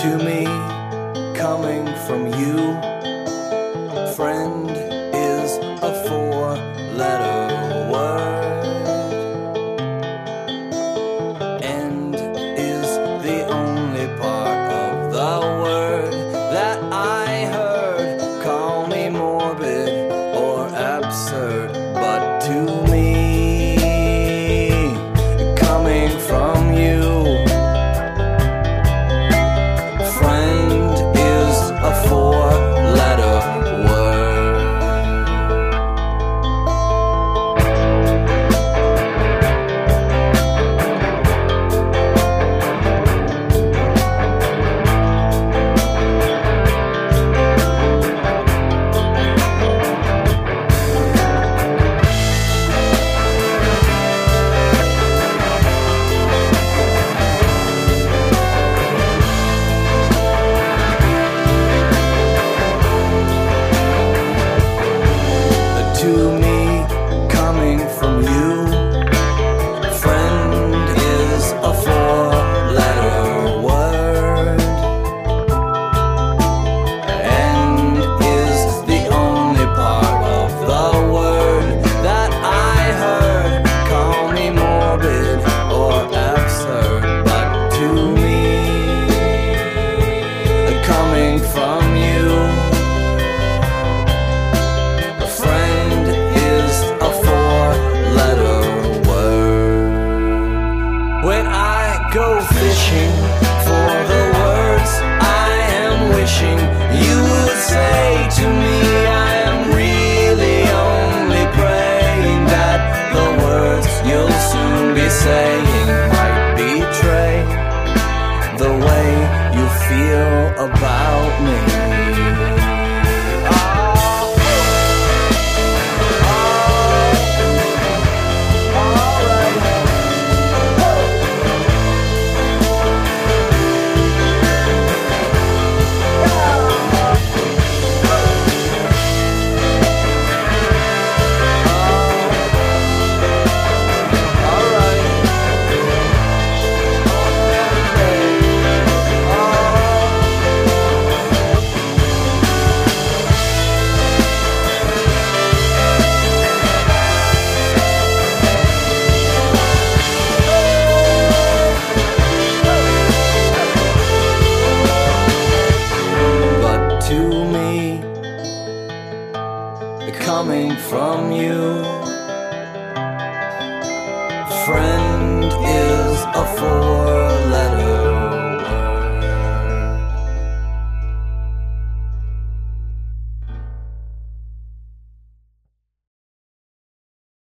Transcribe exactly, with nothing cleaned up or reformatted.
to me, coming from you. Friend is a four-letter word. End is the only part of the word that I heard. Call me morbid or absurd, but to me, coming from you, friend is a four-letter word. To me, coming from you, friend is a four-letter word. End is the only part of the word that I heard. Call me morbid or absurd, but to me, coming from you, friend is a four-letter word. When I go fishing for the words I am wishing you would say to me, I am really only praying that the words you'll soon be saying might betray the way you feel about me. Coming from you, friend